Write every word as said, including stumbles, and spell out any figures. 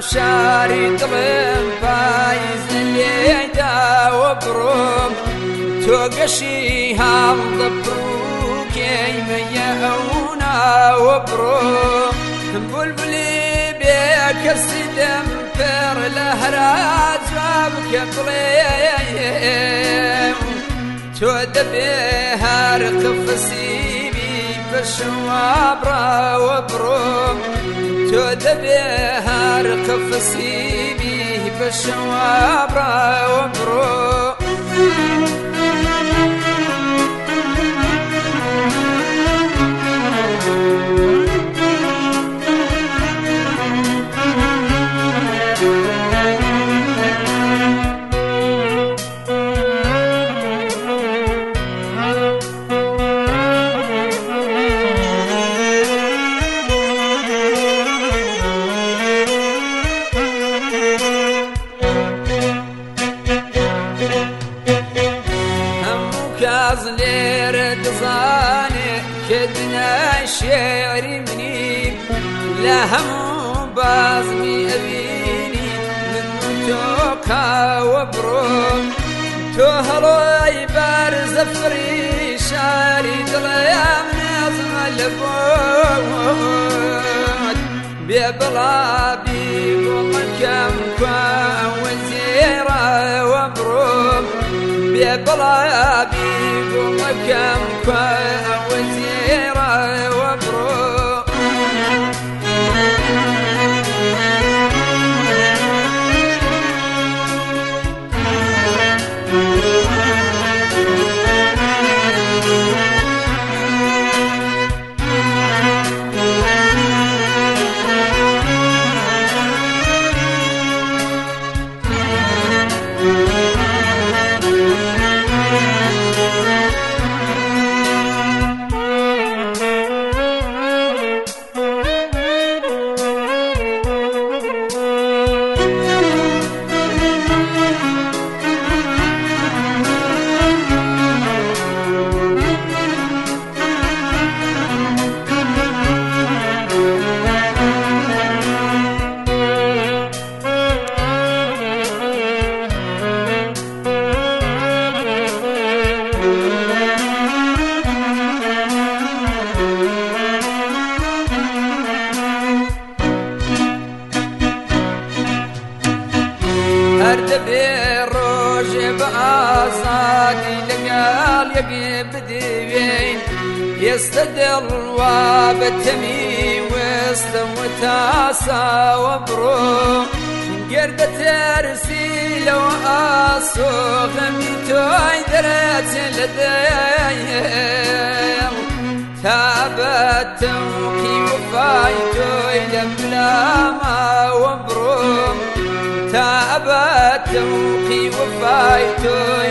شاري طلم فايز الليدا وبروم توقشي هالضبروك يميعونا وبروم بلبلي بيك السدم فر لهراج وبكبليم تود بها رقف سيبي بالشوابرة وبروم تود بها رقف سيبي بالشوابرة وبروم لير دزاني كدنا الشعر مني لهم بازمي أبيني من توكا وبروم تهري بارز فري شاري دليا من أزم البود بيبلا بيقول كم كوا وزيرا وبروم بيبلا بيقول كم كوا وزيرا وبروم بروج بأصادي لقال يقيب ديبين يستدل وبتمي وسط وتاسا وبرو قردة ترسيل وأصوغ ميتوي درات لديم تابت توقي وفايتوي لملاما وبروم تابت توقي وفايتوي